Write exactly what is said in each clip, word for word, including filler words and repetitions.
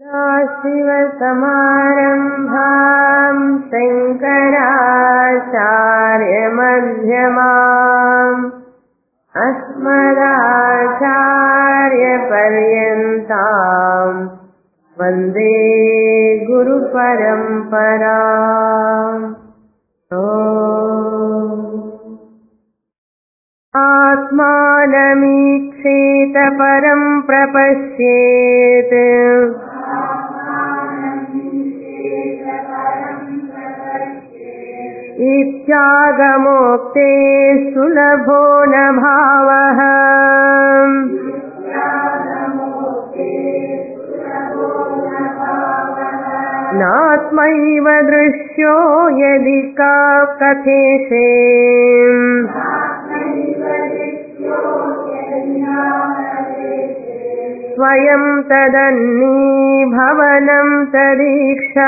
सदाशिवसमारम्भां शङ्कराचार्यमध्यमाम् अस्मदाचार्यपर्यन्ताम् वन्दे गुरुपरम्पराम्। आत्मानमीक्षेत परं प्रपश्येत् इत्यागमोक्ते सुलभो न भावः। नात्मैव दृश्यो यदि का कथेषे स्वयं तदन्नीभवनं तदीक्षा।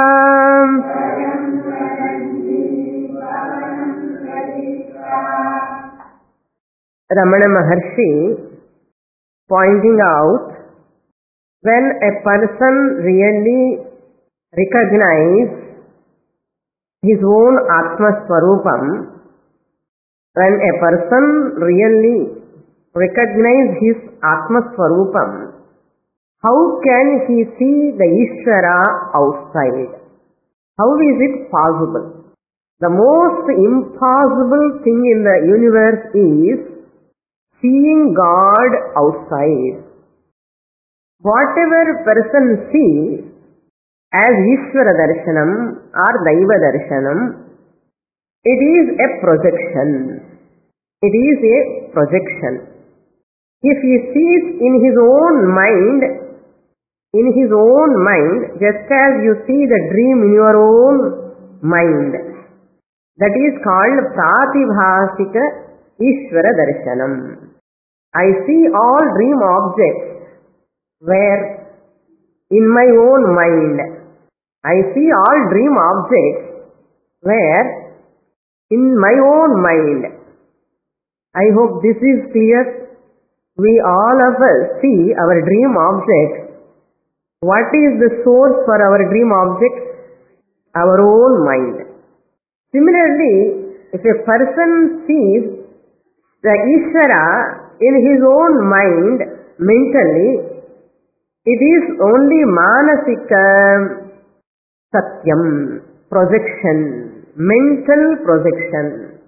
Ramana Maharshi pointing out, when a person really recognizes his own Atma Swarupam, when a person really recognizes his Atma Swarupam, how can he see the Ishvara outside? How is it possible? The most impossible thing in the universe is seeing God outside. Whatever person sees as Ishvara Darshanam or Daiva Darshanam, it is a projection. It is a projection. If he sees in his own mind, in his own mind, just as you see the dream in your own mind, that is called Pratibhasika Ishvara Darshanam. I see all dream objects where in my own mind. I see all dream objects where in my own mind. I hope this is clear. We all of us see our dream objects. What is the source for our dream objects? Our own mind. Similarly, if a person sees the Ishvara in his own mind, mentally, it is only Manasika Satyam, projection, mental projection.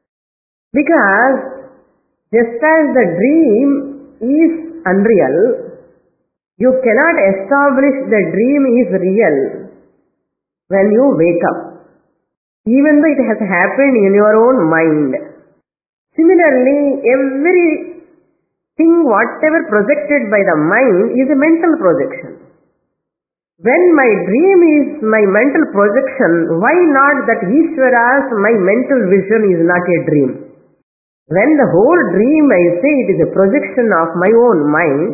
Because just as the dream is unreal, you cannot establish the dream is real when you wake up, even though it has happened in your own mind. Similarly, everything whatever projected by the mind is a mental projection. When my dream is my mental projection, why not that Ishvara's my mental vision is not a dream? When the whole dream I say it is a projection of my own mind,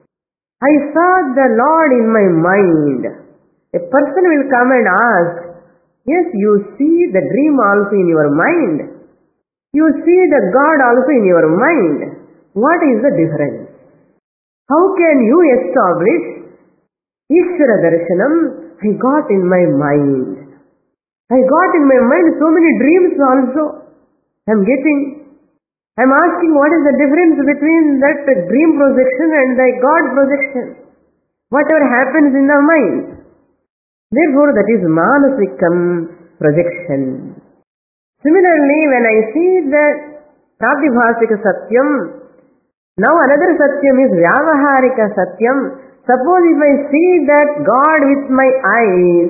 I saw the Lord in my mind. A person will come and ask, yes, you see the dream also in your mind. You see the God also in your mind. What is the difference? How can you establish Ishvara Darshanam? I got in my mind. I got in my mind so many dreams also. I am getting. I am asking what is the difference between that dream projection and the God projection? Whatever happens in the mind. Therefore, that is Manasikam projection. Similarly, when I see that Pratibhasika Satyam, now another Satyam is Vyavaharika Satyam. Suppose if I see that God with my eyes,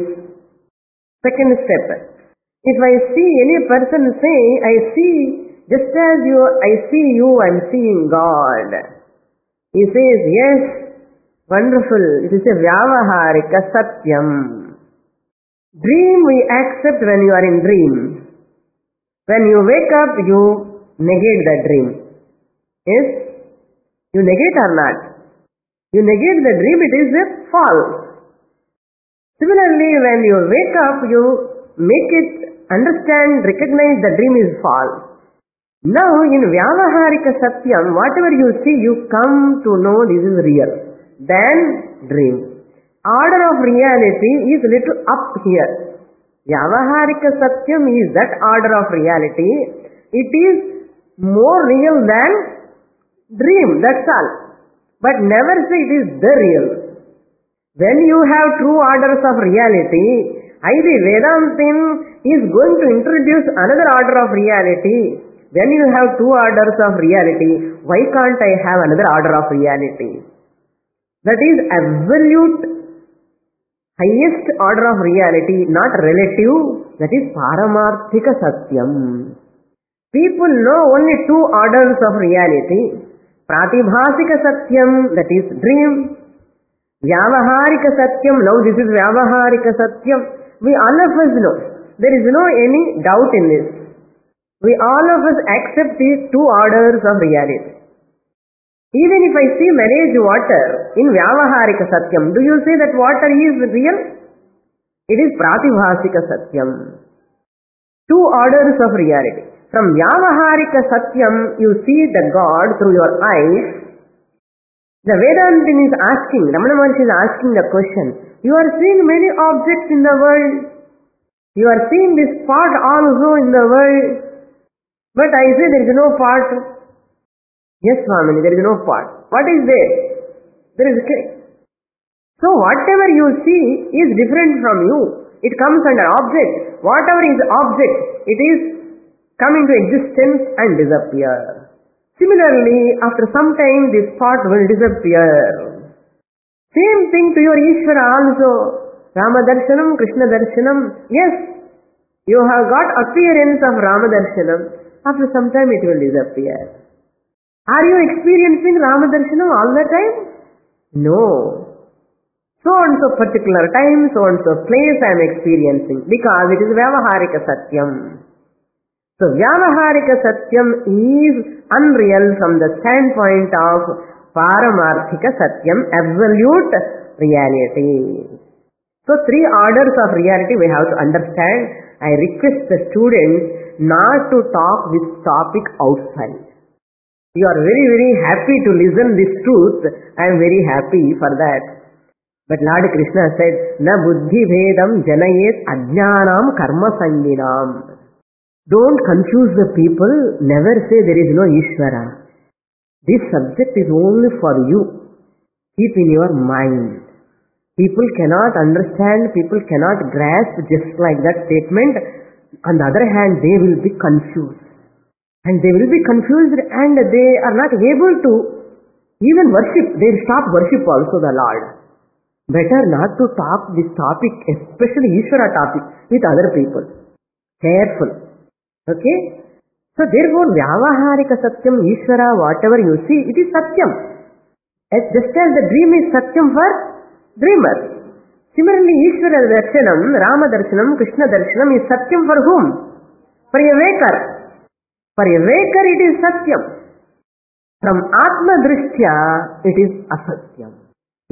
second step. If I see any person say, I see, just as you, I see you, I am seeing God. He says, yes, wonderful, it is a Vyavaharika Satyam. Dream we accept when you are in dream. When you wake up, you negate the dream. Yes? You negate or not? You negate the dream, it is a false. Similarly, when you wake up, you make it understand, recognize the dream is false. Now, in Vyavaharika Satyam, whatever you see, you come to know this is real. Then, dream. order of reality is little up here. Vyavaharika Satyam is that order of reality. It is more real than dream, that's all. But never say it is the real. When you have true orders of reality, either Vedantin is going to introduce another order of reality. When you have two orders of reality, why can't I have another order of reality? That is absolute highest order of reality, not relative. That is Paramarthika Satyam. People know only two orders of reality. Pratibhasika Satyam, that is dream. Vyavaharika Satyam, now this is Vyavaharika Satyam. We all of us know. There is no any doubt in this. We all of us accept these two orders of reality. Even if I see marriage water in Vyavaharika Satyam, do you say that water is real? It is Pratibhasika Satyam. Two orders of reality. From Vyavaharika Satyam, you see the God through your eyes. The Vedantin is asking, Ramana Maharshi is asking the question, you are seeing many objects in the world. You are seeing this pot also in the world. But I say there is no pot. Yes, Swamini, there is no pot. What is there? There is clay. So whatever you see is different from you. It comes under object. Whatever is object, it is come into existence and disappear. Similarly, after some time this pot will disappear. Same thing to your Ishvara also. Rama Darshanam, Krishna Darshanam. Yes, you have got appearance of Rama Darshanam. After some time it will disappear. Are you experiencing Rama Darshanam all the time? No. So and so particular time, so and so place I am experiencing, because it is Vyavaharika Satyam. So Vyavaharika Satyam is unreal from the standpoint of Paramarthika Satyam, absolute reality. So three orders of reality we have to understand. I request the students not to talk this topic outside. You are very very happy to listen this truth. I am very happy for that. But Lord Krishna said, Na buddhi bhedam janayet ajnanam karma sanginam. Don't confuse the people. Never say there is no Ishvara. This subject is only for you. Keep in your mind. People cannot understand, people cannot grasp just like that statement. On the other hand, they will be confused. And they will be confused and they are not able to even worship. They will stop worship also the Lord. Better not to talk this topic, especially Ishvara topic, with other people. Careful. Okay? So therefore, Vyavaharika Satyam, Ishvara, whatever you see, it is Satyam. As just as the dream is Satyam for dreamer. Similarly, Ishvara Darshanam, Rama Darshanam, Krishna Darshanam is Satyam for whom? For a waker. For a waker it is Satyam. From Atma Drishtya, it is Asatyam.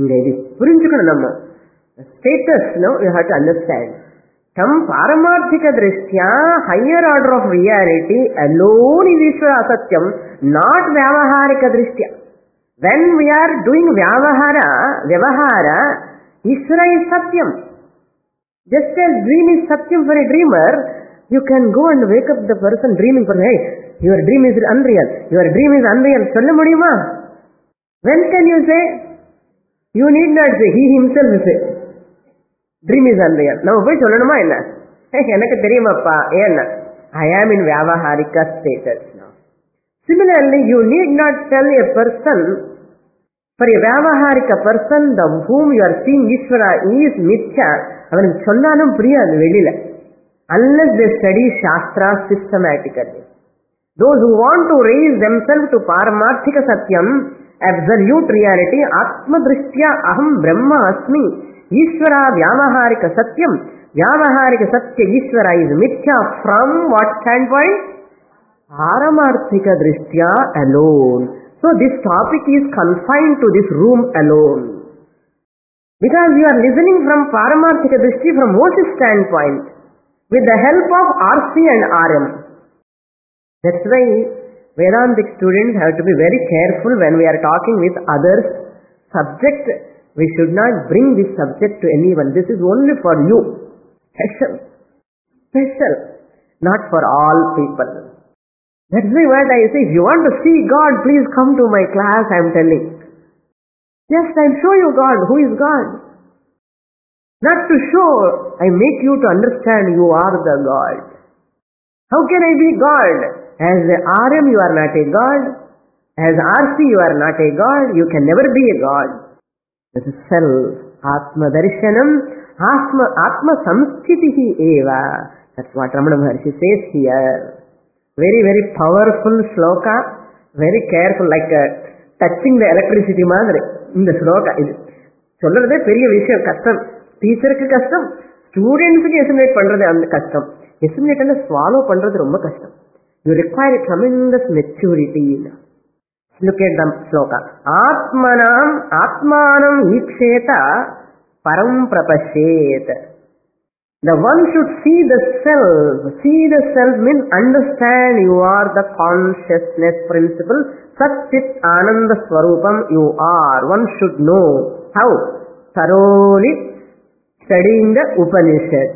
The status, no, you have to understand. From Paramarthika Drishtya, higher order of reality alone is Ishvara Asatyam, not Vyavaharika Drishtya. When we are doing Vyavahara, Vyavahara, Ishvara is Satyam. Just as dream is Satyam for a dreamer, you can go and wake up the person dreaming for, hey, your dream is unreal, your dream is unreal. Solla mudiyuma? When can you say? You need not say, he himself will say, dream is unreal. Now, why sollanuma enna? Hey, enakku theriyumappa, enna? I am in Vyavaharika status now. Similarly, you need not tell a person, for a Vyavaharika person, the whom you are seeing Ishvara is Mithya, avanukku sonnalum puriyadu velila. Unless they study Shastra systematically. Those who want to raise themselves to Paramarthika Satyam, absolute reality, Atma Drishtya Aham Brahma Asmi, Ishvara Vyavaharika Satyam, Vyavaharika Satya Ishvara is Mithya from what standpoint? Paramarthika Drishtya alone. So this topic is confined to this room alone. Because you are listening from Paramarthika Drishti from Moses' standpoint, with the help of R C and R M. That's why Vedantic students have to be very careful when we are talking with others. Subject We should not bring this subject to anyone. This is only for you. Special. Special. Not for all people. That's why what I say, if you want to see God, please come to my class, I am telling. Yes, I'll show you God. Who is God? Not to show, I make you to understand you are the God. How can I be God? As a R M you are not a God. As R C you are not a God. You can never be a God. This is self. Atma darshanam. Atma, Atma samsthitihi eva. That's what Ramana Maharshi says here. Very, very powerful shloka. Very careful, like uh, touching the electricity madri. In the shloka. சொல்றதே பெரிய விஷயம், கஷ்டம். டீச்சருக்கு கஷ்டம், ஸ்டூடெண்ட்ஸுக்கு estimate பண்றது அந்த கஷ்டம். எஸ்டிமேட் எல்லாம் ஸ்வாலோ பண்றது ரொம்ப கஷ்டம். You require a tremendous maturity. Look at the shloka. Atmanam Atmanam Iksheta Param Prapashet. The one should see the self. See the self means understand you are the consciousness principle. Sat Chit Ananda Swarupam you are. One should know how. Thoroughly studying the Upanishads.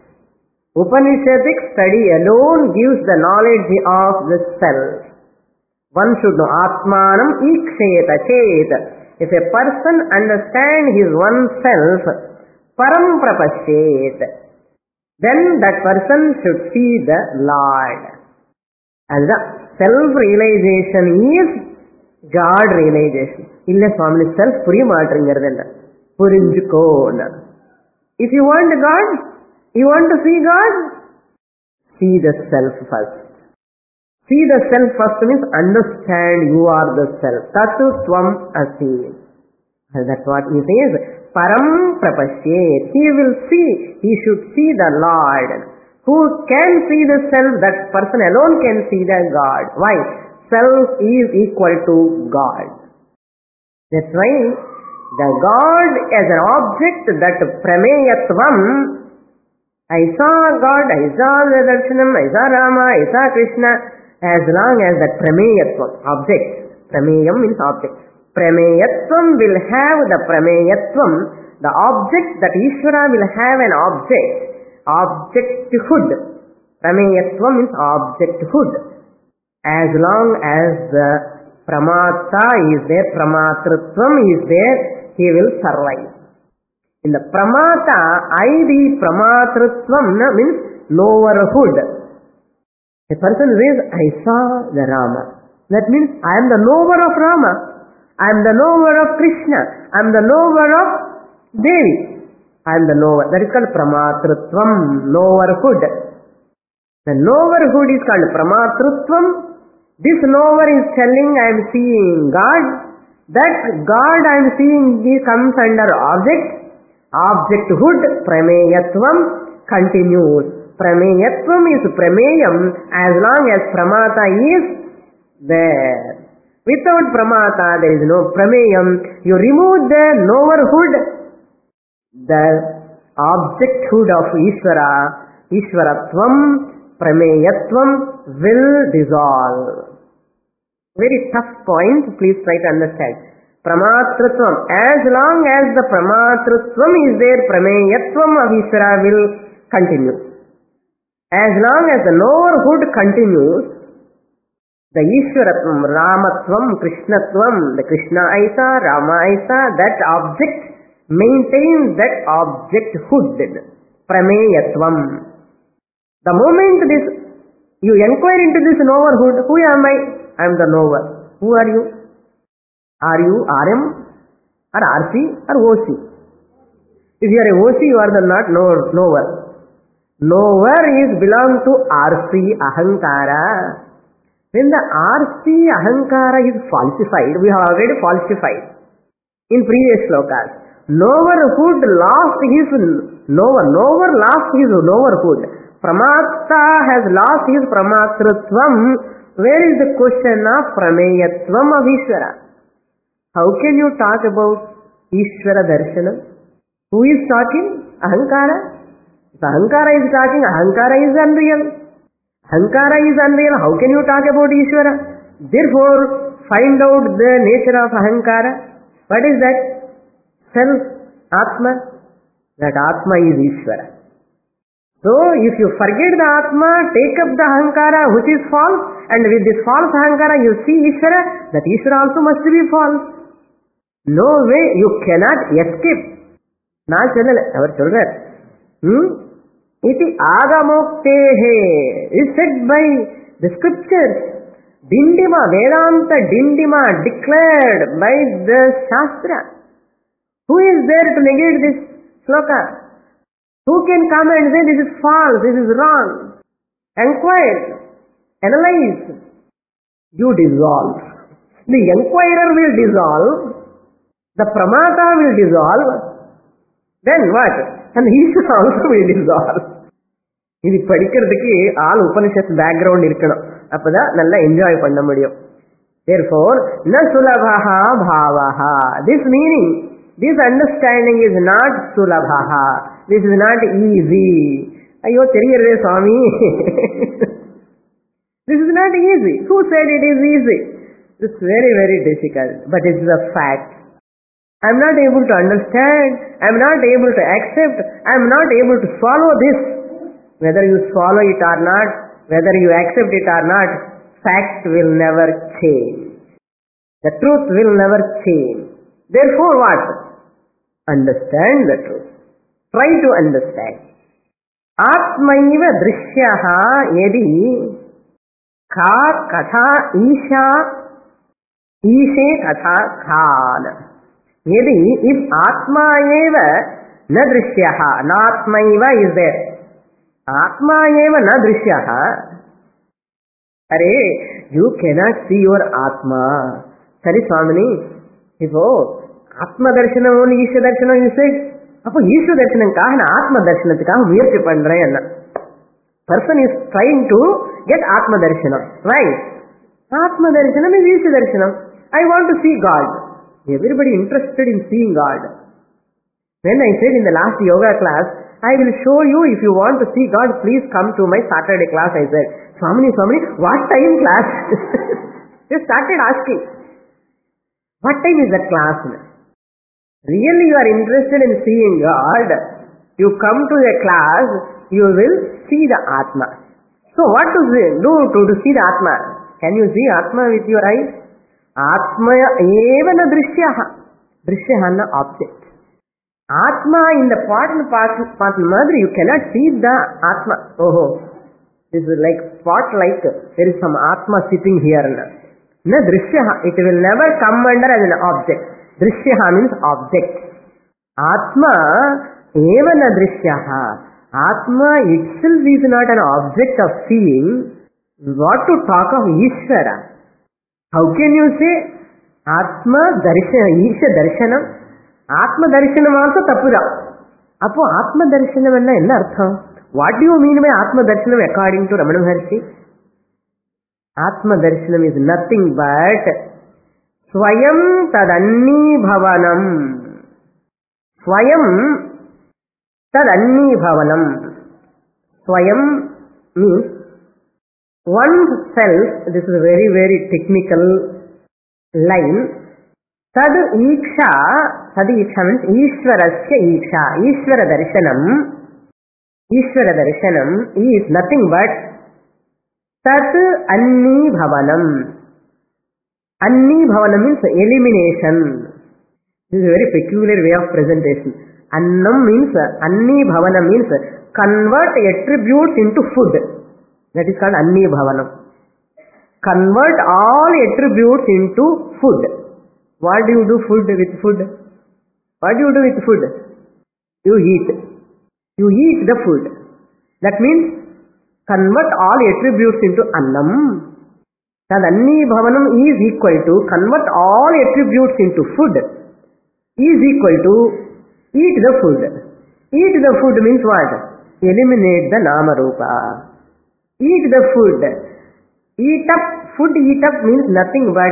Upanishadic study alone gives the knowledge of the self. One should know Atmanam Iksheta Chet. If a person understands his own self, Param Prapashet, then that person should see the Lord. And the self-realization is God realization. Illa Swami self purimatringiradilla. Purinjuko. If you want God, you want to see God, see the self first. See the self first means understand you are the self. Tatu Tvam Asi. That's what he says. Param Prapashet. He will see, he should see the Lord. Who can see the self? That person alone can see the God. Why? Self is equal to God. That's why the God as an object, that Prameyatvam, I saw God, I saw the Darshanam, I saw Rama, I saw Krishna, as long as that Prameyatvam, object, Prameyam means object, Prameyatvam will have the Prameyatvam, the object, that Ishvara will have an object, objecthood. Prameyatvam means objecthood. As long as the Pramata is there, Pramatritvam is there, he will survive. In the Pramata, I the Pramatritvam means knowerhood. A person says, I saw the Rama. That means I am the knower of Rama. I am the knower of Krishna. I am the knower of Devi. I am the knower. That is called Pramatritvam, knowerhood. The knowerhood is called Pramatritvam. This knower is telling I am seeing God. That God I am seeing comes under object. Objecthood, Prameyatvam, continues. Prameyatvam is Prameyam as long as Pramata is there. Without Pramata there is no Prameyam. You remove the knowerhood, the objecthood of Ishvara, Ishvaratvam, Prameyatvam will dissolve. Very tough point, please try to understand. Pramatritvam, as long as the Pramatritvam is there, Prameyatvam of Ishvara will continue. As long as the knowerhood continues, the Ishvaratvam, Ramatvam, Krishnatvam, the Krishna Aisa, Rama Aisa, that object maintains that objecthood, Prameyatvam. The moment this, you inquire into this knowerhood, who am I? I am the knower. Who are you? Are you R M or R C or O C? If you are a O C, you are the not knower. Knower is belong to R C Ahankara. When the R C Ahankara is falsified, we have already falsified in previous slokas. Knowerhood lost his knower. Knower lost his knowerhood. Pramata has lost his Pramatritvam. Where is the question of Prameyatvam of Ishvara? How can you talk about Ishvara Darshanam? Who is talking? Ahankara? If Ahankara is talking, Ahankara is unreal. Ahankara is unreal. How can you talk about Ishvara? Therefore, find out the nature of Ahankara. What is that? self, Atma, that Atma is Ishvara. So, if you forget the Atma, take up the Ahankara, which is false, and with this false Ahankara you see Ishvara, that Ishvara also must be false. No way, you cannot escape. Na chalale, our children. Hmm? Iti agamoktehe is said by the scriptures. Dindima, Vedanta Dindima declared by the Shastra. Who is there to negate this sloka? Who can come and say this is false, this is wrong? Enquire, analyze, you dissolve. The enquirer will dissolve, the pramata will dissolve, then what? And Ishvara also will dissolve. இது படிக்கிறதுக்கு all Upanishad background இருக்கணும். அப்பதான் நல்லா enjoy பண்ண முடியும். Therefore, na sulabhaha bhavaha. This meaning, this understanding is not sulabhaha. This is not easy. Ayyo, theriyarre Swami. This is not easy. Who said it is easy? It's very, very difficult. But it's a fact. I am not able to understand. I am not able to accept. I am not able to swallow this. Whether you swallow it or not, whether you accept it or not, fact will never change. The truth will never change. Therefore what? Understand the truth. Try to understand. Atmaiva drishyaha yadi ka katha isha ishe katha khana. Yadi, if Atma eva na drishyaha, natmaiva is there. Atma eva na drishyaha. Arey, you cannot see your Atma. Sari Swamini, if oh, Atma darshanam only Isha darshanam you said, appo Isha darshanam kaha na Atma darshanatikaga muyarchi pandrenna. Person is trying to get Atma darshanam. Right? Atma darshanam is Isha darshanam. I want to see God. Everybody interested in seeing God. When I said in the last yoga class, I will show you, if you want to see God, please come to my Saturday class, I said. Swamini, Swamini, what time class? They started asking. What time is that class? Really you are interested in seeing God, you come to the class, you will see the Atma. So what to do to, to see the Atma? Can you see Atma with your eyes? Atma eva na drishyaha. Drishyaha na object. Atma in the part and parcel madri, you cannot see the Atma. Oh, this is like spotlight. There is some Atma sitting here. Na drishyaha, it will never come under as an object. Drishyaha means object. Atma eva na drishyaha. Atma itself is not an object of seeing. What to talk of Ishvara? How can you say Atma darshana, Isha darshanam? Atma darshanam also tappura. Appo Atma darshanam enna enna artham? What do you mean by Atma darshanam according to Ramana Maharshi? Atma darshanam is nothing but Swayam tadanni bhavanam. Swayam tadanni bhavanam. Swayam means oneself. This is a very, very technical line. Tad iksha, tad iksha means Ishvarasya iksha. Ishvara darshanam, Ishvara darshanam is nothing but tat anni bhavanam. Anni bhavanam means elimination. This is a very peculiar way of presentation. Annam means, anni bhavanam means convert attributes into food. That is called anni bhavanam. Convert all attributes into food. What do you do food with food? What do you do with food? You eat. You eat the food. That means convert all attributes into annam. That anni bhavanam is equal to convert all attributes into food is equal to eat the food. Eat the food means what? Eliminate the nama rupa. Eat the food. Eat up. Food eat up means nothing but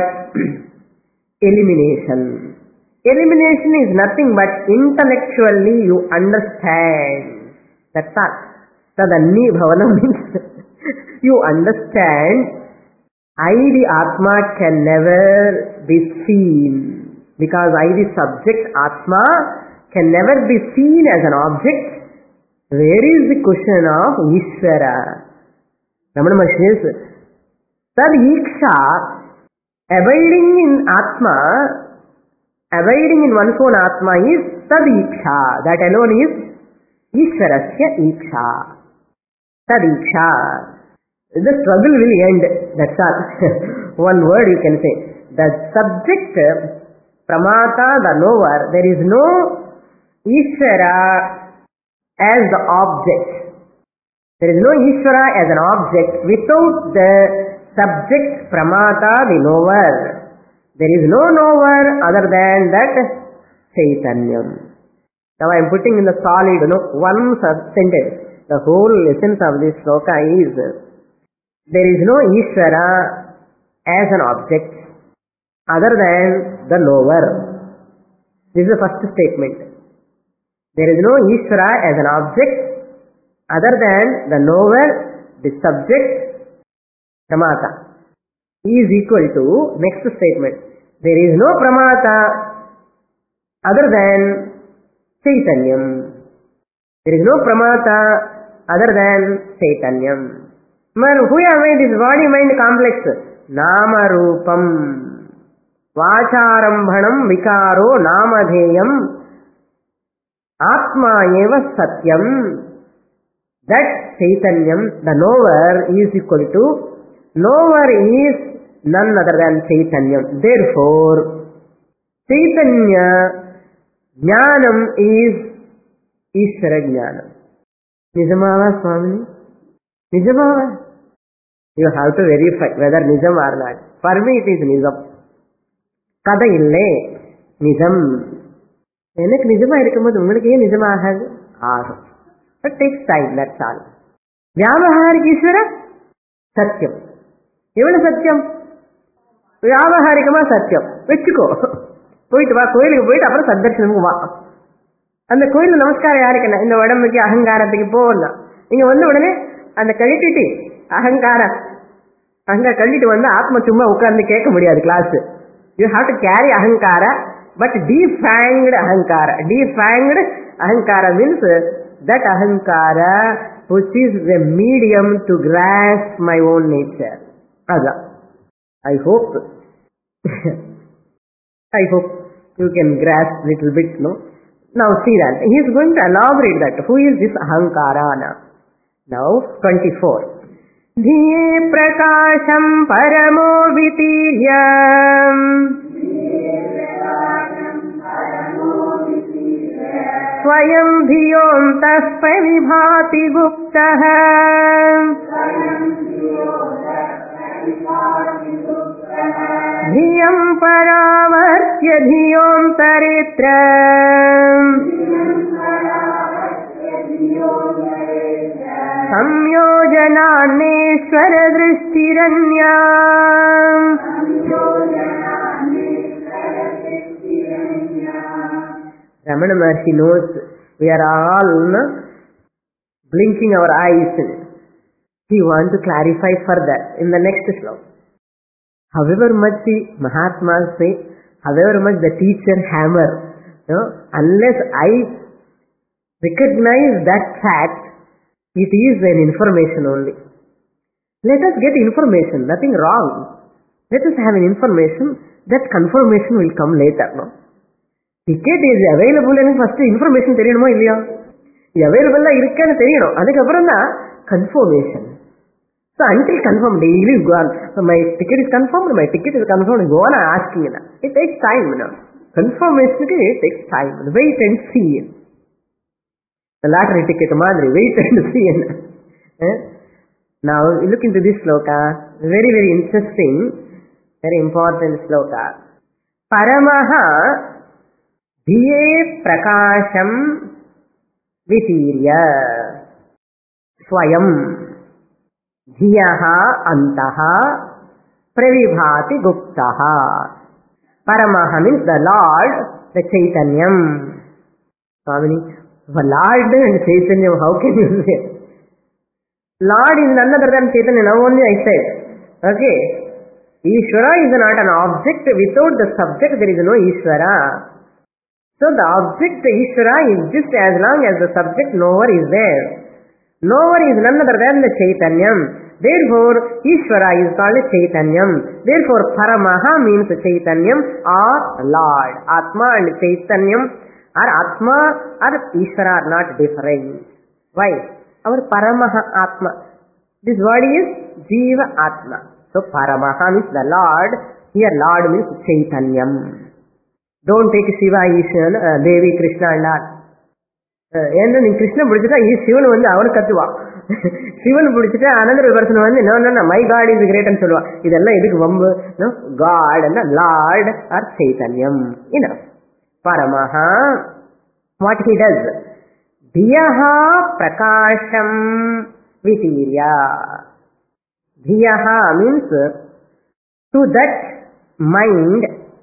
elimination. Elimination is nothing but intellectually you understand. That's all. Tadanni bhavanam means you understand I the Atma can never be seen. Because I the subject Atma can never be seen as an object, where is the question of Ishvara? Ramana Maharshi says, Tad Iksha, abiding in Atma, abiding in one's own Atma is Tad Iksha. That alone is Ishvarasya Iksha. Tad Iksha. The struggle will end. That's all. One word you can say. The subject, Pramata, the knower, there is no Ishvara as the object. There is no Ishvara as an object without the subject, Pramata, the knower. There is no knower other than that Chaitanyam. Now I am putting in the solid, you know, one sentence. The whole essence of this sloka is, there is no Ishvara as an object other than the knower. This is the first statement. There is no Ishvara as an object other than the knower, the subject, Pramata. Is equal to, next statement, there is no Pramata other than Chaitanyam. There is no Pramata other than Chaitanyam. But who have made this body-mind complex? Nama Rupam Vacharambhanam Vikaro Namadheyam Atma Eva Satyam. That Chaitanyam, the knower, is equal to, knower is none other than Chaitanyam. Therefore, Chaitanya Jnanam is Ishvara Jnanam. Nijamava, Swami? Nijamava? You have to verify whether Nijam or not. For me it is Nijam. Kada ille Nijam. Enak Nijama irukkumbodhu ungalukku yen Nijama agadu? Agum. It takes time, that's all. Vyavaharika Ishvara? Satyam. Evana Satyam? Vyavaharikama Satyam. Vechukko. Poitu va, koyilukku poitu appuram saddarshanamukku va. அந்த கோயில்ல நமஸ்காரம் யாருக்குன்னா, இந்த உடம்புக்கு அகங்காரத்துக்கு போகலாம். நீங்க வந்து உடனே அந்த கழிட்டிட்டு அகங்காரம் அங்க கழிட்டு வந்து ஆத்ம சும்மா உட்கார்ந்து கேட்க முடியாது class. You have to carry அகங்கார, பட் defanged அகங்கார. defanged அகங்கார means that ahankara which is the medium to grasp my own nature. Ada. I hope. I hope you can grasp little bit, no? Now see that. He is going to elaborate that. Who is this ahankara? Now twenty-four. Dhiye prakasham paramo vitiryam स्वयं धियोऽन्तः प्रविभाति गुप्तः धियं परावर्त्य धियोऽन्तरेत्र संयोजनान्नेश्वर दृष्टिरन्या. Ramana Maharshi knows we are all no, blinking our eyes. He wants to clarify further in the next sloka. However much the Mahatmas say, however much the teacher hammer, no, unless I recognize that fact, it is an information only. Let us get information, nothing wrong. Let us have an information, that confirmation will come later. No? Ticket is available and first information தெரியணுமா இல்லையா? available இருக்குன்னு தெரியணும், அதுக்கு அப்புறம் தான் confirmation. So until confirmed, daily you go on, so my ticket is confirmed, my ticket is confirmed, go on asking it. It takes time, you know. Confirmation it takes time. Wait and see. The lottery ticket madri, wait and see. eh? Now look into this sloka, very very interesting, very important sloka. Paramaha Dhiye prakasham vitirya swayam dhiyaha antaha pravibhati guptaha. Paramaha means the Lord, the Chaitanyam. Swamini, the Lord and Chaitanyam, how can you say? Lord is none other than Chaitanya, now only I said. Okay. Ishvara is not an object, without the subject there is no Ishvara. So the object, the Ishvara, exists as long as the subject knower is there. Knower is none other than the Chaitanyam. Therefore, Ishvara is called Chaitanyam. Therefore, Paramaha means Chaitanyam or Lord. Atma and Chaitanyam or Atma or Ishvara are not different. Why? Our Paramaha Atma. This word is Jiva Atma. So, Paramaha means the Lord. Here, Lord means Chaitanyam. Don't take Shiva, Ishvara, uh, Devi, Krishna and all. ஏன்னா நீ கிருஷ்ண பிடிச்சிட்டா சிவன் வந்து அவனு கத்துவான். சிவன் பிடிச்சிட்டா another person வந்து no my god is கிரேட்னு சொல்லுவான். இதெல்லாம் எதுக்கு வம்பு? காட் and லார்ட் ஆர் சைதன்யம். enough. பரமஹா, what he does? தியஹா பிரகாஷம் விதீர்யா. தியஹா means to that mind.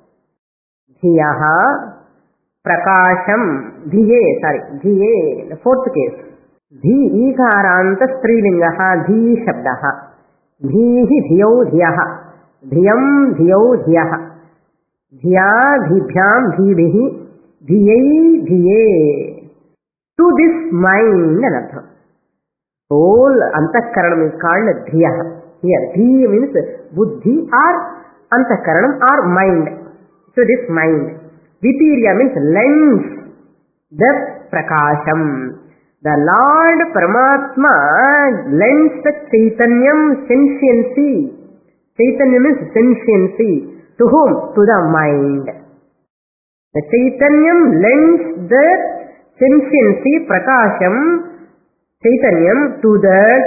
தியஹா prakasham, dhiye, sorry, dhiye, the fourth case. Dhi ikaranta strilingaha dhi shabdaha. Dhihi dhiyau dhiyaha. Dhiyam dhiyau dhiyaha. Dhiya dhibhyam dhibhihi. Dhiyai dhiye. To this mind, anartha. Whole antakaranam is called dhiyaha. Here, dhi means buddhi or antakaranam or mind. So this mind. Vitirya means lends the prakasham. The Lord Paramatma lends the Chaitanyam sentiency. Chaitanya means sentiency. To whom? To the mind. The Chaitanyam lends the sentiency, prakasham, Chaitanyam to that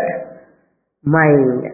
mind.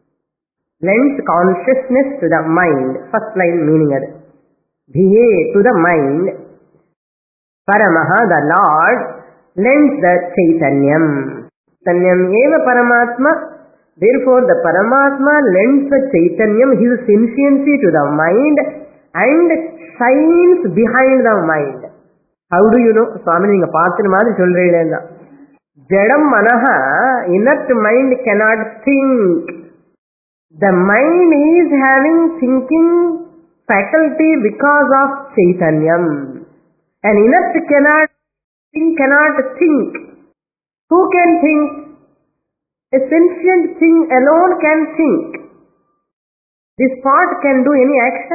Lends consciousness to the mind. First line meaning is Dhiye, to the mind. Paramaha, the Lord, lends the Chaitanyam. Chaitanyam eva Paramatma. Therefore, the Paramatma lends the Chaitanyam, his sentiency to the mind and shines behind the mind. How do you know? Swami, neenga paathina maadhiri solreenga. Jadam manaha, inert mind cannot think. The mind is having thinking faculty because of Chaitanyam. An inert cannot think, cannot think. Who can think? A sentient thing alone can think. This part can do any action?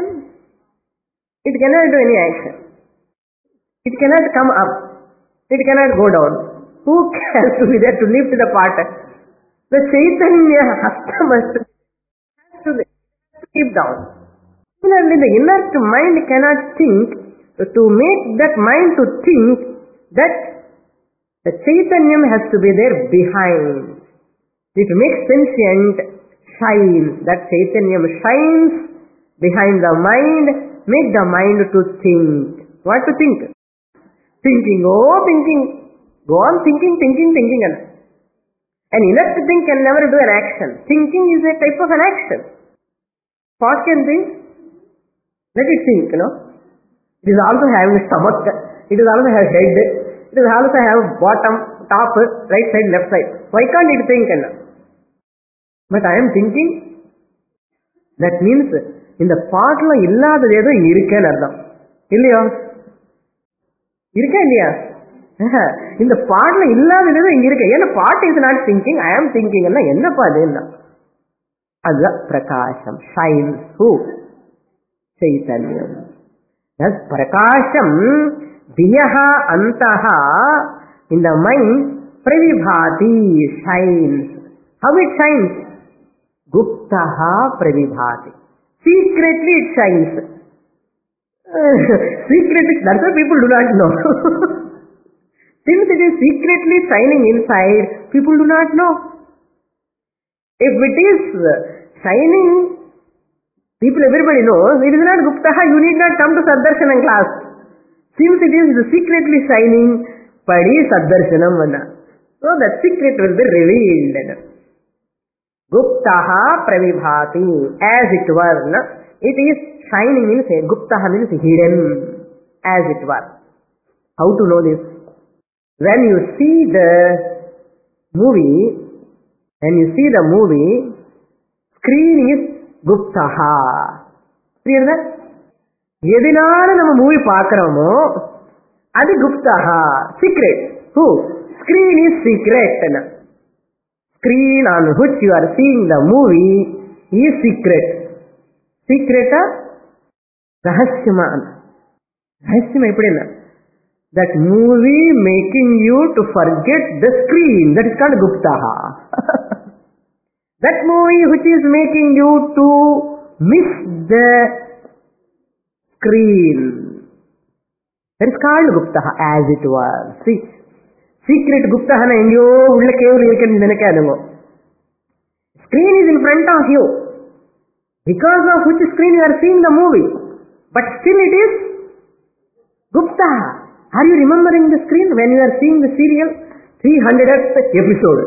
It cannot do any action. It cannot come up. It cannot go down. Who has to be there to lift the part? The Chaitanya Hasta must has to keep down. Similarly, the inert mind cannot think. To make that mind to think, that the Chaitanyam has to be there behind. It makes sentient shines. That Chaitanyam shines behind the mind, make the mind to think. What to think? Thinking, oh thinking. Go on thinking, thinking, thinking. An inert thing can never do an action. Thinking is a type of an action. What can think? Let it think, you know. It is also having a stomach. It is also have head. It is also have bottom, top, right side, left side. Why can't it think? But I am thinking. That means in the part la illadha edo irukku nu ardham. Illaya? Irukka illaya? In the part la illadha edo inga irukku. Ena part is not thinking, I am thinking enna enna pa adena. Adha prakasham shines who? Chaitanyam. Thus prakasham diyaha antaha in the mind pravibhati shines. How it shines? Guptaha pravibhati. Secretly it shines. Secretly, that's why people do not know. Since it is secretly shining inside, people do not know. If it is shining, people, everybody knows, it is not Guptaha, you need not come to Saddarshanam class. Since it is secretly shining, Padi Saddarshanam Vana. So that secret will be revealed. Guptaha pravibhati, as it were. Na? It is shining means, Guptaha means hidden, as it were. How to know this? When you see the movie, when you see the movie, screen is Guptaha. Clear that? எதினால நம்ம movie பார்க்கிறோமோ Adi Guptaha, secret. Who? Screen is secret. Screen on which you are seeing the movie is secret. Secret Rahasyama. Rahasyama eppadina? That movie making you to forget the screen. That is called Guptaha. That movie which is making you to miss the screen. That is called Guptaha as it was. See, secret Guptaha na engiyo ulla kevulu irukku nenakadungo. Screen is in front of you. Because of which screen you are seeing the movie. But still it is Guptaha. Are you remembering the screen when you are seeing the serial? three hundredth episode.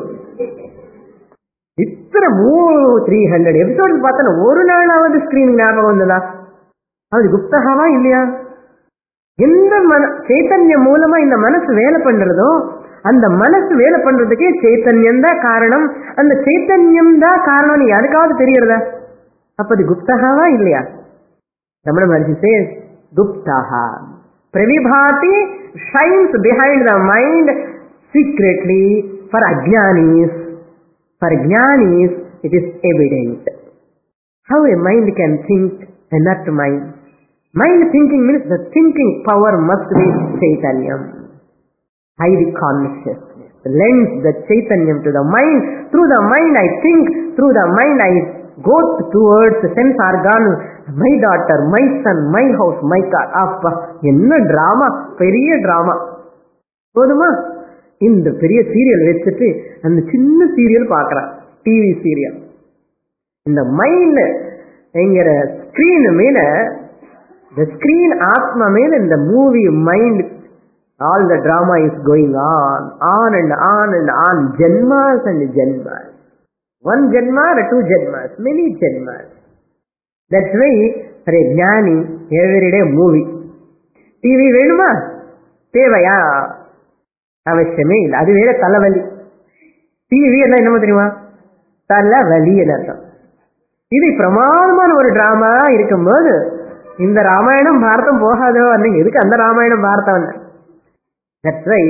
Ittara more three hundred episodes pathana oru naalavaadu screen gnapakam vandada? Adu Guptahava illaya? Indha chaitanya moolama indha manasu vela pandradho, அந்த மனசு வேலை பண்றதுக்கே சைத்தன்யம் தான் காரணம். அந்த சைத்தன்யம் தான் காரணம் யாருக்காவது தெரியறதா? அப்ப அது குப்தஹாவா இல்லையா? ரமண மகர்ஷி says Guptaha. Pravibhati shines behind the mind secretly. For ajnanis, for jnanis it is evident. How a mind can think and not mind? Mind thinking means the thinking power must be chaitanyam. Highly consciousness lends the chaitanyam to the mind. Through the mind I think, through the mind I go towards the sense organ. My daughter, my son, my house, my car. Appa, enna drama, periya drama. Poduma? இந்த பெரிய serial வச்சுட்டு அந்த சின்ன serial பார்க்கறான், TV serial. இந்த mind என்கிற screen மேல, the screen ஆத்மா மேல இந்த movie mind, all the drama is going on, on and on and on, janmas and janmas. One janma or two janmas, many janmas. That's why for a jnani every day movie. T V வேணுமா? தேவையா? அவசியமே இல்லை. அது வேற தலைவலி. TV எல்லாம் என்ன தெரியுமா? தலைவலி அர்த்தம். இது பிரமாதமான ஒரு டிராமா இருக்கும்போது இந்த ராமாயணம் பாரதம் போகாதோ அன்னைக்கு எதுக்கு அந்த ராமாயணம் பாரதம்? That's why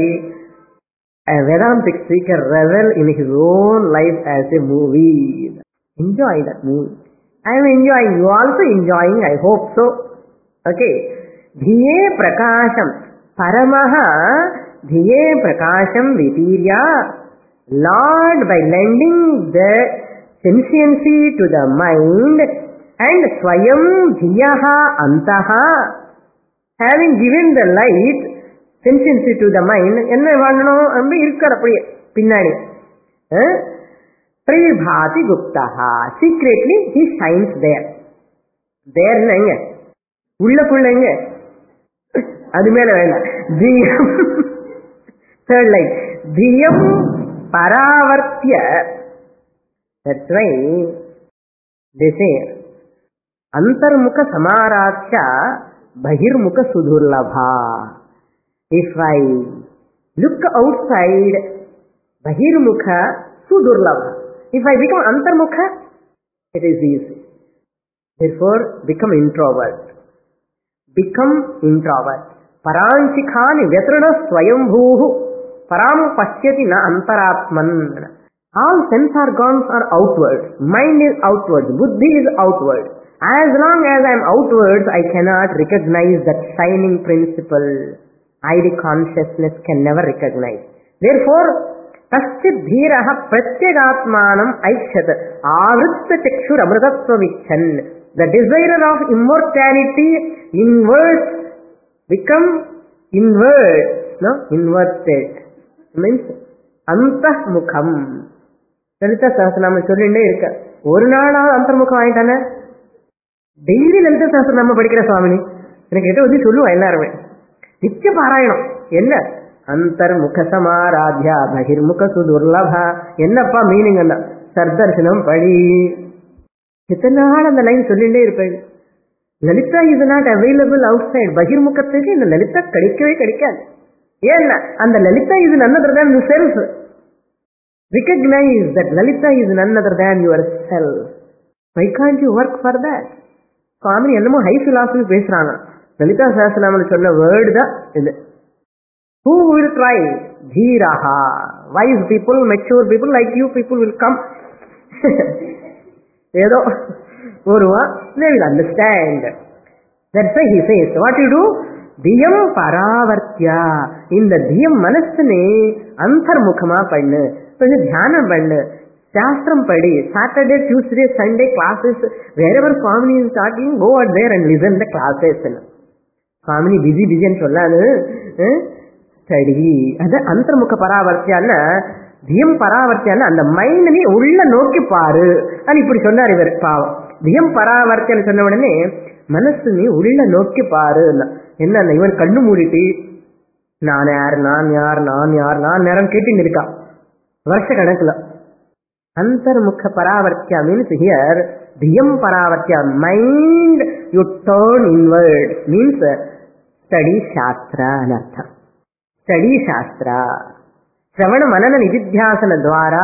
a Vedantic speaker revel in his own life as a movie. Enjoy that movie. I am enjoying. You also enjoying. I hope so. Okay. Dhiye prakasham paramaha dhiye prakasham vitirya. Lord, by lending the sentiency to the mind and swayam dhiyaha antaha, having given the light, sentiency to the mind, என்ன பண்ணணும்? அப்படி இருக்கார் அப்படியே பின்னாடி. Pribhati Guptaha, secretly he shines there. There எங்க? உள்ளக்குள்ள எங்க? அது மேல வேண்டாம். தீயம், third line, தீயம் பராவர்த்திய. That's why they say antarmukha samaratya bahirmukha sudurlabha. If I look outside, bahirmukha sudurlabha. If I become antarmukha, it is easy. Therefore, become introvert. Become introvert. Paranchikhani vyatrana swayambhuhu param pashyati na antaratman. All sense organs are outward. Mind is outward. Buddhi is outward. As long as I am outwards, I cannot recognize that shining principle. I D consciousness can never recognize. Therefore, Kaschit dhiraha pratyagatmanam aishyat avritta chakshur amrutatva vichan. The desire of immortality inwards become inward, no? Inverted. Means antahmukham. Lalitha Sahasranamam சொல்லிட்டே இருக்க, ஒரு நாளாவது அந்தர்முகம் ஆயிட்டானே. Daily Lalitha Sahasranamam படிக்கிற சுவாமினி எனக்கு கிட்ட வந்து சொல்லுவா எல்லாருமே. நித்திய பாராயணம் என்ன? அந்தர்முக சமாராத்யா பகிர்முக சுதுர்லபா. என்னப்பா மீனிங்? என்ன? சர்தர்சனம் படி. எத்தனை நாள் அந்த லைன் சொல்லிட்டே இருப்பேன். Lalitha is not available outside. பகிர்முகத்துக்கு இந்த லலிதா கிடைக்கவே கிடைக்காது. ஏன்னா அந்த Lalitha is none other than the self. Recognize that Lalita is none other than yourself. Why can't you work for that? சுவாமி என்னமோ ஹை பிலாசபி பேசுறாங்க. லலிதா சஹஸ்ரநாமம் சொன்ன வேர்டு தான் இது. Who will try? Dhiraha. Wise people, mature people like you people will come. Edo Urva, they will understand. That's why he says, what you do? Diyam paravartya. In the diyam manasane antharmukhama pannu. So you dhyana pannu. Shastram padi. Saturday, Tuesday, Sunday classes. Wherever Swamini is talking, go out there and listen the classes. Swamini busy busy and sollanu. Study. That's antharmukha paravartyana. Diyam paravartyana. And the mind ni ulla nokki paaru. And ipudi sonnar ivar paavam. Diyam paravartyana sonna udane மனசு நீ உள்ள நோக்கி பாரு. என்ன இவன் கண்ணு மூடிட்டு நான் யார் நான் யார் நான் யார் நான் நேரம் கேட்டு இருக்கான் வருஷ கணக்குல. அந்தர்முக பராவர்த்தியா மீன்ஸ் ஹியர் தியம் பராவர்த்தியா mind you turn inward means study சாஸ்திர அர்த்தம். ஸ்டடி శాస్త్ర శ్రవణ మనన నిధిధ్యాసన ద్వారా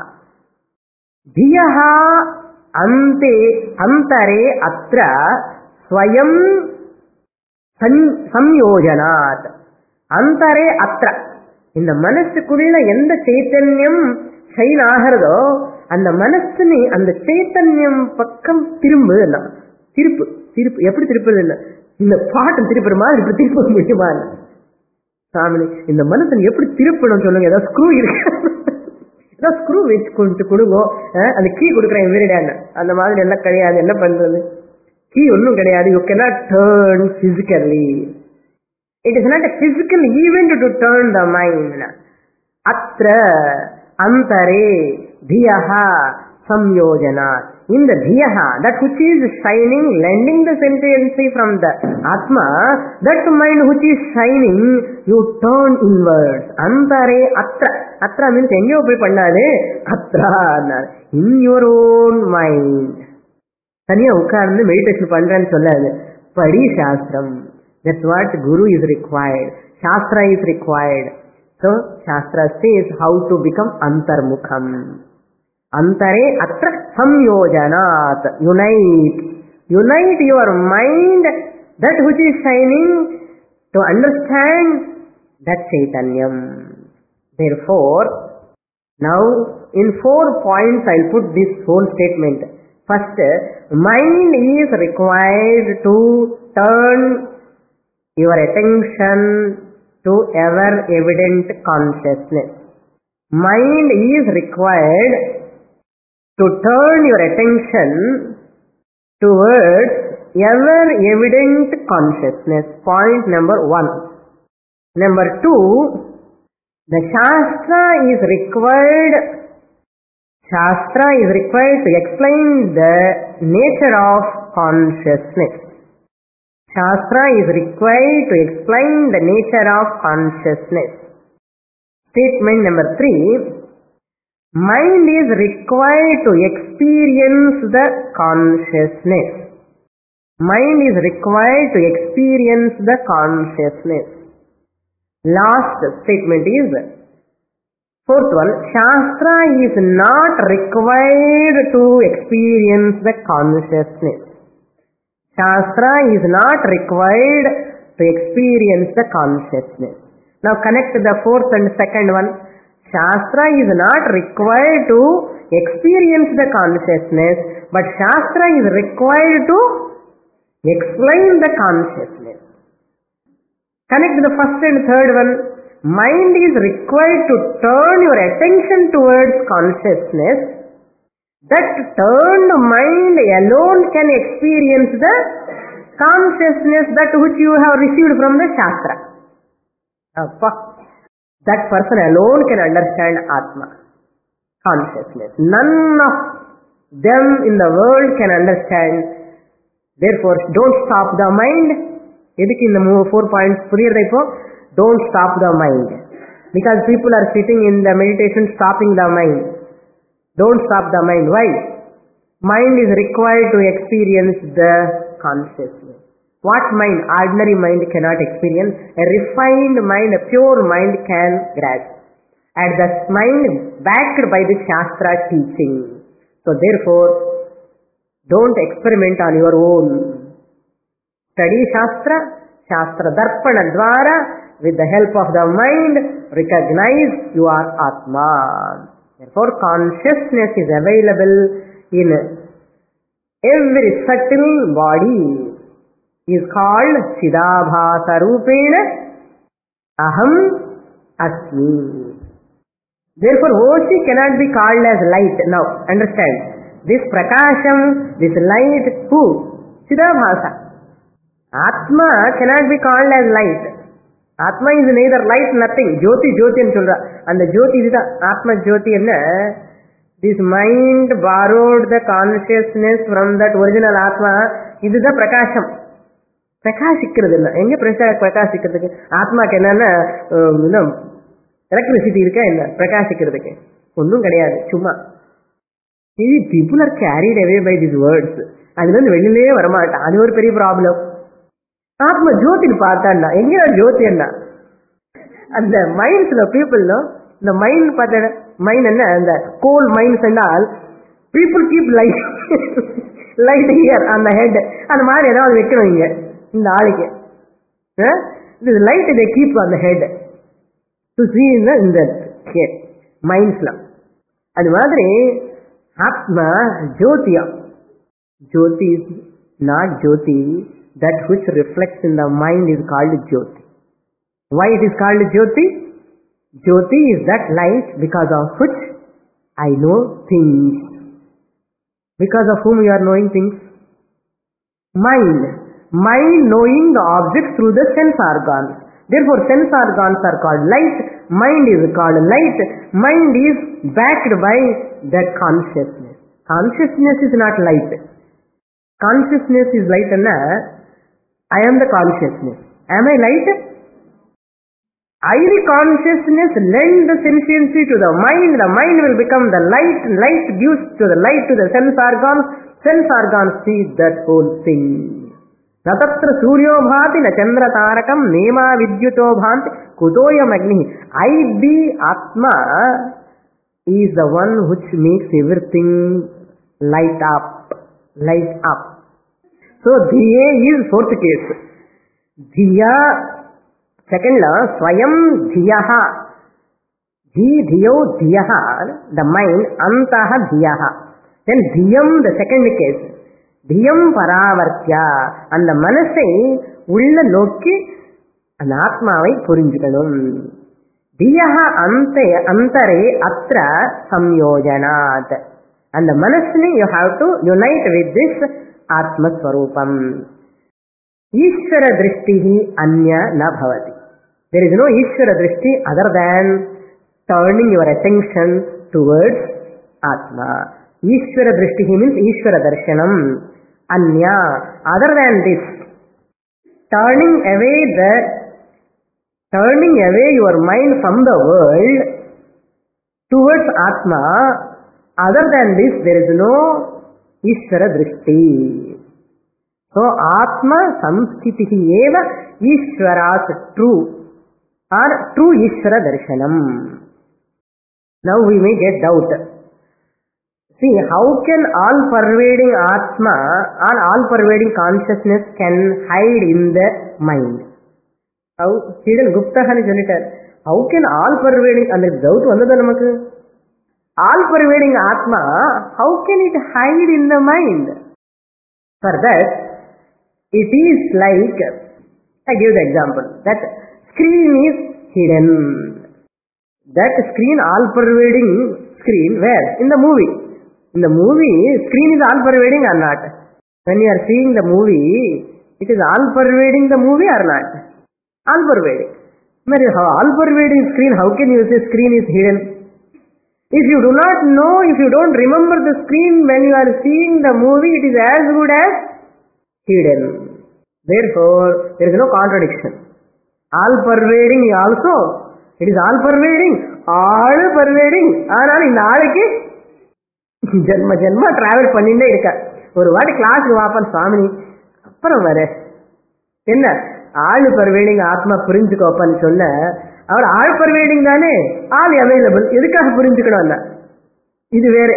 ధియః అంతే అంతరే అత్ర స్వయం సంయోజనాత్. அந்தரே அத்ர இந்த மனசுக்குள்ள எந்த சைத்தன்யம் ஷைன் ஆகிறதோ அந்த மனசுனி அந்த சைத்தன்யம் பக்கம் திரும்பு. திருப்பு திருப்பு எப்படி திருப்பது இல்லை, இந்த பாட்டம் திருப்புற மாதிரி இப்படி திருப்ப முடியுமா? சாமி இந்த மனசை எப்படி திருப்பணும் சொல்லுங்க. ஏதாவது ஸ்க்ரூ இருக்கு, ஏதாவது ஸ்க்ரூ வச்சு கொண்டு கொடுங்க. அந்த கீ கொடுக்குறேன் வீரடான்னு அந்த மாதிரி எல்லாம் கிடையாது. என்ன பண்றது? கீ ஒன்றும் கிடையாது. You cannot turn physically. It is not a physical event to turn the mind. அத்ர அந்தரே தியஹ samyojana. In the dhiyaha, that which is shining, lending the sentiency from the Atma, that mind which is shining, you turn inwards. Antare atra. Atra means engiyo poi pannade, atra. In your own mind. Taniya ukkarந்து meditation பண்றேன்னு சொல்லாது. படி சாஸ்திரம். That's what Guru is required. Shastra is required. So, Shastra says how to become antarmukham. Antare atra samyojanat. Unite. Unite your mind, that which is shining, to understand that Chaitanyam. Therefore, now in four points I'll put this whole statement. First, mind is required to turn your attention to ever evident consciousness. Mind is required to turn your attention towards ever evident consciousness. Point number one. Number two, the Shastra is required Shastra is required to explain the nature of consciousness. Shastra is required to explain the nature of consciousness. Statement number three. Mind is required to experience the consciousness. Mind is required to experience the consciousness. Last statement is, fourth one, Shastra is not required to experience the consciousness. Shastra is not required to experience the consciousness. Now connect the fourth and second one. Shastra is not required to experience the consciousness, but Shastra is required to explain the consciousness. Connect the first and third one. Mind is required to turn your attention towards consciousness. That turned mind alone can experience the consciousness that which you have received from the Shastra. Appa. That person alone can understand Atma, consciousness. None of them in the world can understand. Therefore, don't stop the mind. Edhukku in the four points puriyadha ipo. Don't stop the mind. Because people are sitting in the meditation stopping the mind. Don't stop the mind. Why? Mind is required to experience the consciousness. What mind? Ordinary mind cannot experience. A refined mind, a pure mind can grasp. And the mind backed by the Shastra teaching. So therefore, don't experiment on your own. Study Shastra. Shastra Darpana Dvara with the help of the mind, recognize you are Atma. Therefore, consciousness is available in every subtle body. Is called Chidabhasa Rupena Aham Asmi. Therefore, Hoshi cannot be called as light. Now, understand. This Prakasham, this light, who? Chidabhasa. Atma cannot be called as light. Atma is neither light, nothing. Jyoti, Jyoti and Chulra. And the Jyoti is the Atma Jyoti. And this mind borrowed the consciousness from that original Atma. This is the Prakasham. பிரகாசிக்கிறது இல்லை. எங்க பிரகாசிக்கிறதுக்கு? ஆத்மாக்கு என்னன்னா electricity இருக்கா என்ன பிரகாசிக்கிறதுக்கு? ஒன்றும் கிடையாது, சும்மா. இது people are carried away by this words. அதுல இருந்து வெளியிலே வரமாட்டான். அது ஒரு பெரிய ப்ராப்ளம். ஆத்ம ஜோதின்னு பார்த்தாண்டா எங்க ஜோதி என்ன அந்த மைண்ட்ஸ்ல பீப்புள்னோ இந்த மைண்ட் பார்த்த மைண்ட் என்ன அந்த கோல் மைண்ட்ஸ் என்றால் people keep light light here அந்த ஹெட் அந்த மாதிரி ஏதாவது வைக்கணும் இங்க இந்த ஆளுக்கு. இது லைட் இதை கீப் அந்த ஹெட் டு சீ இந்த இந்த மைண்ட்ஸ்ல. அது மாதிரி ஆத்மா ஜோதியா. ஜோதி இஸ் நாட் ஜோதி. That which reflects in the mind is called Jyoti. Why it is called Jyoti? Jyoti is that light because of which I know things. Because of whom you are knowing things? Mind. Mind knowing the object through the sense organs. Therefore, sense organs are called light. Mind is called light. Mind is backed by that consciousness. Consciousness is not light. Consciousness is light and I am the consciousness. Am I light? I, the consciousness, lend the sentiency to the mind. The mind will become the light. Light gives to the light to the sense organs. Sense organs see that whole thing. Na tatra suryo bhati na chandra tarakam nema vidyuto bhanti kutoyam agni. I, the Atma, is the one which makes everything light up. Light up. So, Dhiye is fourth case. Dhiya, second law, Swayam Dhiyaha. Dhi, Dhiyo, Dhiyaha, the mind, Antaha Dhiyaha. Then Dhiyam, the second case. Dhiyam Paravartya. And the Manasai, Ulla Loki, and Atmavai Purinjikalum. Dhiyaha Ante, Antare, Atra, Samyojanat. And the Manasni, you have to unite with this Atma Swarupam. Ishvara Drishtihi Anya Na Bhavati. There is no Ishvara Drishti other than turning your attention towards Atma. Ishvara Drishtihi means Ishvara Darshanam. Anya, other than this, turning away the, turning away your mind from the world towards Atma. Other than this, there is no Ishvara Drishti. So, Atma Samsthitihi eva Ishvara's true or true Ishvara Darshanam. Now we may get doubt. See, how can all-pervading Atma or all-pervading consciousness can hide in the mind? How? Hidden Gupta hani sollitar. How can all-pervading, and the doubt vandada namakku? All-pervading Atma, how can it hide in the mind? For that, it is like, I give the example, that screen is hidden. That screen, all-pervading screen, where? In the movie. In the movie, screen is all-pervading or not? When you are seeing the movie, it is all-pervading the movie or not? All-pervading. All-pervading screen, how can you say screen is hidden? If you do not know, if you don't remember the screen when you are seeing the movie, it is as good as hidden. Therefore, there is no contradiction. All-pervading also, it is all-pervading, all-pervading. ஆனால் இந்த ஆளுக்கு ஜென்ம ஜென்ம travel பண்ணிட்டே இருக்க. ஒரு வாட்டி கிளாஸுக்கு வாப்பன் சுவாமி, அப்புறம் வர என்ன ஆள் பர்வேடிங் ஆத்மா புரிஞ்சுக்கோப்பான்னு சொன்ன, அவர் ஆள் பர்வேடிங் தானே, ஆள் அவைலபிள், எதுக்காக புரிஞ்சுக்கணும்? இது வேற.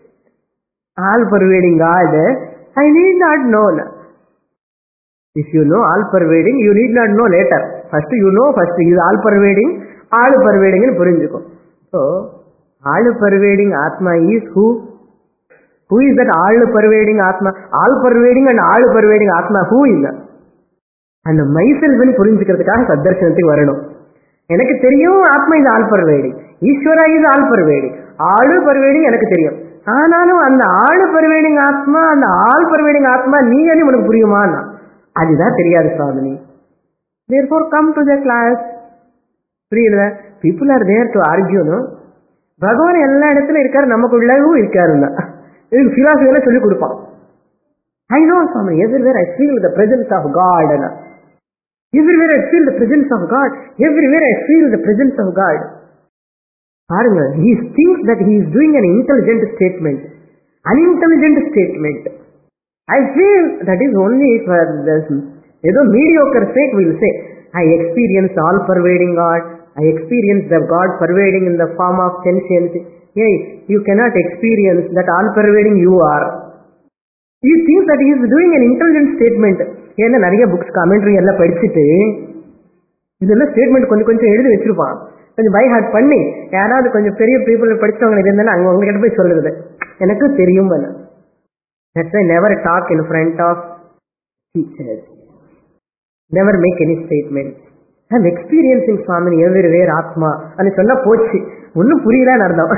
All pervading all I need not know. If you know all pervading you need not know later. First you know, first he is all pervading, all pervading in purinjuko. So, all pervading Atma is who? Who is that all pervading Atma? All pervading and all pervading Atma, who is that? And myself in purinjikradhukaga saddarshanathu varanum. எனக்கு தெரியும் ஆத்மா is all pervading, Ishvara is all pervading, all pervading எனக்கு தெரியும். ஆனாலும் அந்த ஆளு pervading ஆத்மா, அந்த ஆல் பர்வேடிங் ஆத்மா நீ అని உனக்கு புரியுமா? அதுதான் தெரியாது சுவாமி. Therefore come to the class. புரியுதா? People are there to argue, no? பகவான் எல்லா இடத்துல இருக்காரு, நமக்குள்ளவும் இருக்காருன்னா இதுக்கு philosophy எல்லாம் சொல்லி கொடுப்பான். I know Swami, everywhere I feel the presence of God. Everywhere I feel the presence of God. Everywhere I feel the presence of God. பாருங்க, he thinks that he is doing an intelligent statement. Unintelligent statement. I feel that is only for the ஏதோ mediocre sake we will say, I experience all pervading God. I experience the God pervading in the form of sentiency. Hey, you cannot experience that all pervading you are. He thinks that he is doing an intelligent statement. ஏன்னா நிறைய books commentary எல்லாம் படிச்சுட்டு இதெல்லாம் statement கொஞ்சம் கொஞ்சம் எழுதி வச்சிருப்பான். கொஞ்சம் பை ஹார்ட் பண்ணி யாராவது கொஞ்சம் பெரிய பீப்புள் படிச்சவங்க இருந்தாலும் அங்கே உங்ககிட்ட போய் சொல்லுறது எனக்கு தெரியும். That's why never talk in front of teachers. Never make any statement. I'm experiencing Swami everywhere Atma అని சொன்னா போச்சு, ஒன்னும் புரியலன்னு அர்த்தம்.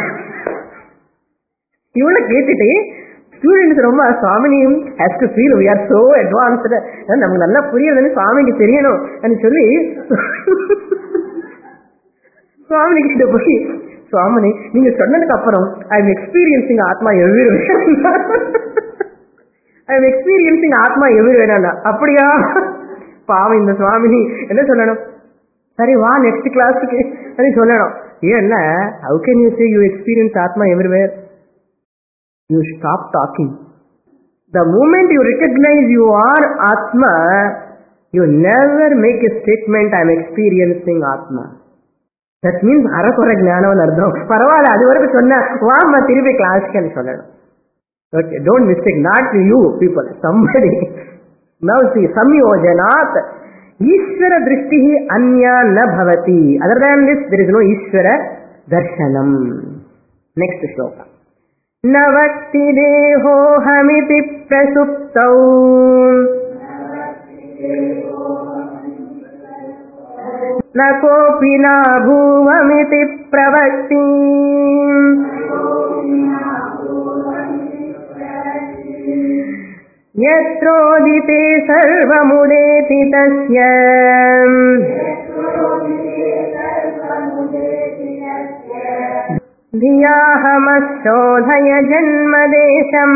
இவனை கேட்டுட்டு ஸ்டூடெண்ட்ஸ் ரொம்ப சுவாமினியும் has to feel we are so advanced, நமக்கு நல்லா புரியுதுன்னு சுவாமிக்கு தெரியணும் అని சொல்லி சுவாமி கிட்ட போய், சுவாமினி நீங்க சொன்னதுக்கு அப்புறம் ஐ எம் எக்ஸ்பீரியன்சிங் ஆத்மா எவ்ரிவேர், ஐ எம் எக்ஸ்பீரியன்சிங் ஆத்மா எவ்ரிவேர். அப்படியா? பாவம் இந்த சுவாமினி என்ன சொல்லணும்? சரி வா நெக்ஸ்ட் கிளாஸுக்கு அது சொல்லணும். ஏன்னா how can you say you experience ஆத்மா everywhere? You stop talking. The moment you recognize you are Atma, you never make a statement, I am experiencing Atma. That means arakora jnanam ardham. Paravaala adu varaku sonna vaama thiruvi class ku ani sollanu. Okay, don't mistake, not you people, somebody. Now see, samyojanat Ishvara drishtihi anya na bhavati. Other than this, there is no Ishvara darshanam. Next shloka. नवक्ति देहो हमिति प्रसुप्तौ न कोऽपि न भूवमिति प्रवक्ति यत्रोदिते सर्वमुदेति तस्य धियाहमशोधय जन्मदेशम्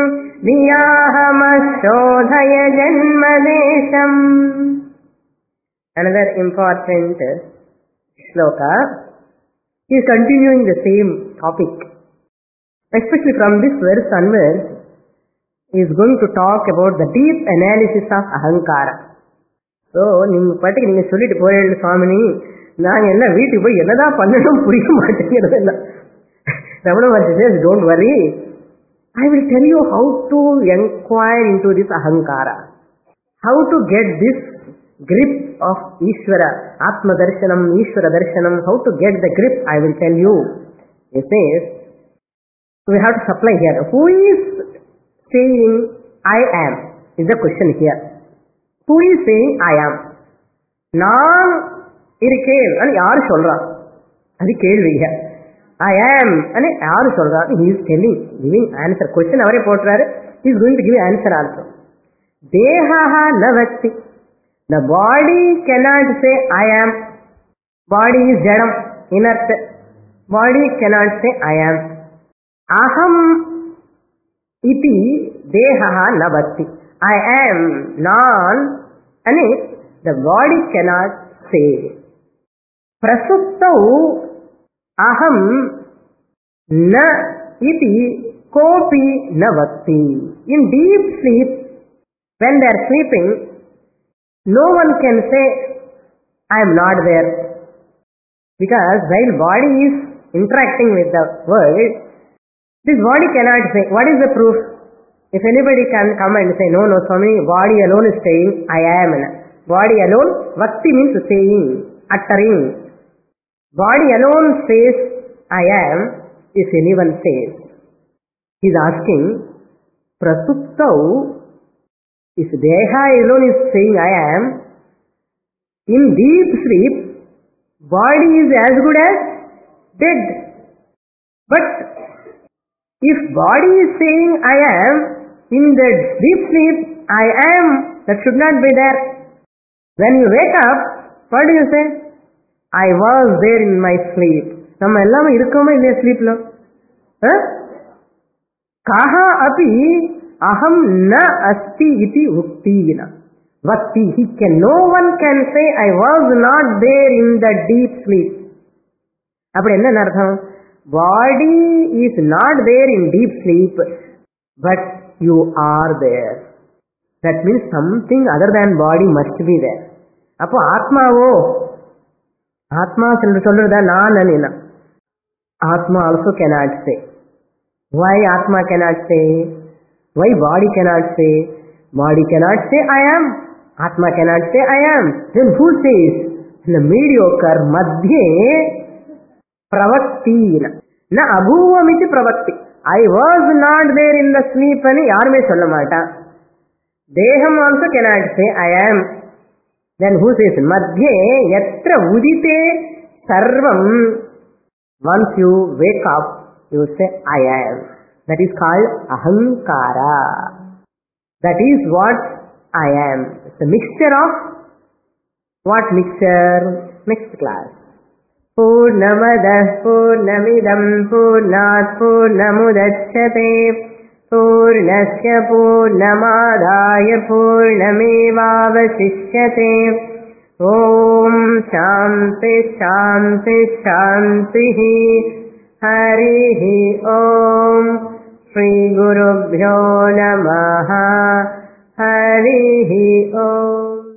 धियाहमशोधय जन्मदेशम्. Another important shloka is continuing the same topic, especially from this verse onwards is going to talk about the deep analysis of ahankara. So நீங்க பாட்டுக்கு நீங்க சொல்லிட்டு போறீங்க சுவாமினி, நாங்க எல்லாம் வீட்டுக்கு போய் என்னதான் பண்ணணும் புரிய மாட்டேங்கிறது எல்லாம். Ramana Maharshi says, don't worry, I will tell you how to inquire into this ahankara, how to get this grip of Ishvara, Atma Darshanam, Ishvara Darshanam, how to get the grip, I will tell you. He says, we have to supply here. Who is saying I am? Is the question here. Who is saying I am? நான் இருக்கேன் అని யாரு சொல்றா? அது கேள்விங்க. I am అని யாரு சொல்றா? He is telling, giving answer. Question அவரே போட்றாரு. He is going to give answer also. Dehaha navakti. The body cannot say I am. Body is jadam, inert. Body cannot say I am. Aham iti dehaha navakti. I am non ani the body cannot say. Prasuptau aham na iti kopi navakti. In deep sleep, when they are sleeping, no one can say I am not there, because while body is interacting with the world, this body cannot say. What is the proof? If anybody can come and say, no, no, Swami, body alone is saying I am, Body alone, Vakti means saying, uttering. Body alone says, I am, if anyone says. He is asking, Prasuptau, if Deha alone is saying, I am, in deep sleep, body is as good as dead. But if body is saying, I am, in the deep sleep, I am, that should not be there. When you wake up, what do you say? I was there in my sleep. நம்ம எல்லாமே இருக்கோமா இல்லையா ஸ்லீப்ல? Kaha api aham na asti iti uktina. Vakti. He can, no one can say I was not there in the deep sleep. அப்படி என்ன அர்த்தம்? Body is not there in deep sleep, but you are there. That means something other than body must be there. அப்போ ஆத்மாவோ, ஆத்மா சொல்றதா நான் அனினா. Atma also cannot say. Why Atma cannot say? Why body cannot say? Body cannot say I am. Atma cannot say I am. Then who says? The mediocre madhye pravakti. Na abhuvam iti pravakti. I was not there in the sleep ani yarume solla maata. Deham also cannot say I am. Then who says? Madhye yatra udite sarvam. Once you wake up, you say I am. That is called ahankara. That is what I am. It's a mixture of what mixture? Next class. Purnamadah Purnamidam Purnat Purnamudachyate Purnasya Purnamadaya Purnamevavasishyate. Om Shanti Shanti Shanti. Harihi Om. Shri Gurubhyo Namaha. Harihi Om.